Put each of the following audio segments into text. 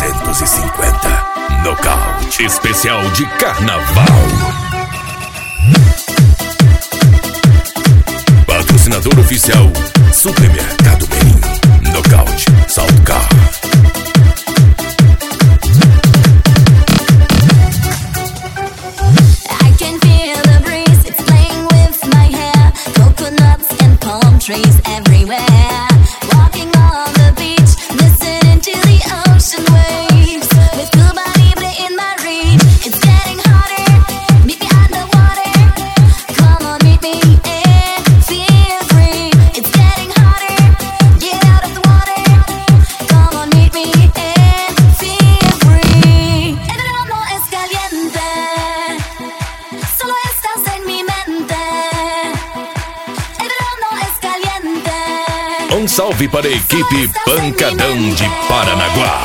350. Nocaute especial de carnaval. Patrocinador oficial Supermercado Merim. Nocaute Salto Car. I can feel the breeze, it's playing with my hair. Coconuts and palm trees everywhere. Walking on the beach, listening to the ocean waves. With Cuba Libre in my reach, it's getting hotter. Meet me underwater. Come on, meet me and feel free. It's getting hotter. Get out of the water. Come on, meet me and feel free. El verano es caliente. Solo estás en mi mente. El verano es caliente. Um salve para a equipe Pancadão de Paranaguá.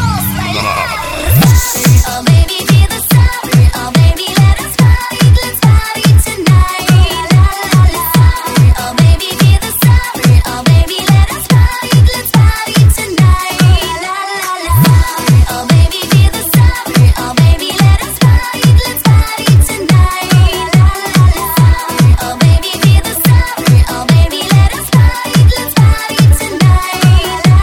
Oh baby, feel the summer. Oh baby, let's party tonight. La la la. Oh baby, feel the summer. Oh baby, let's party tonight. La la la. Oh baby, feel the summer. Oh baby, let's party tonight. La la la. Oh baby, feel the summer. Oh baby, let's party tonight. La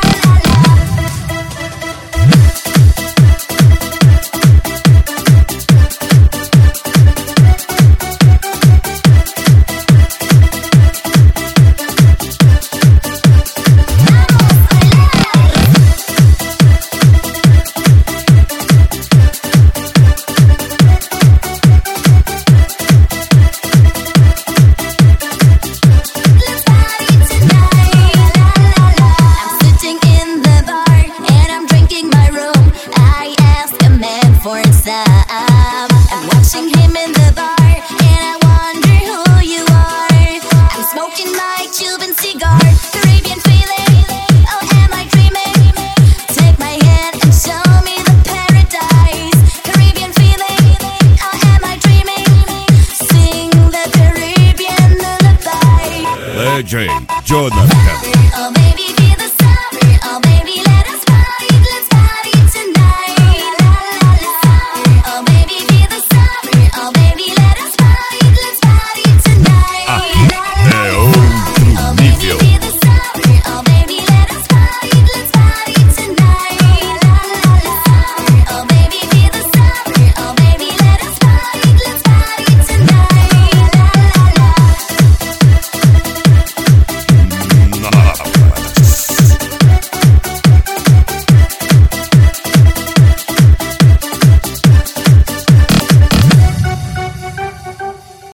I'm sitting in the bar and I'm drinking my rum. I ask a man for some. I'm watching him in the bar and I wonder who you are. I'm smoking my Cuban cigar, Caribbean feeling. Oh, am I dreaming? Take my hand and show me the paradise. Caribbean feeling. Oh, am I dreaming? Sing the Caribbean lullaby. Legend Jonathan. Oh, baby.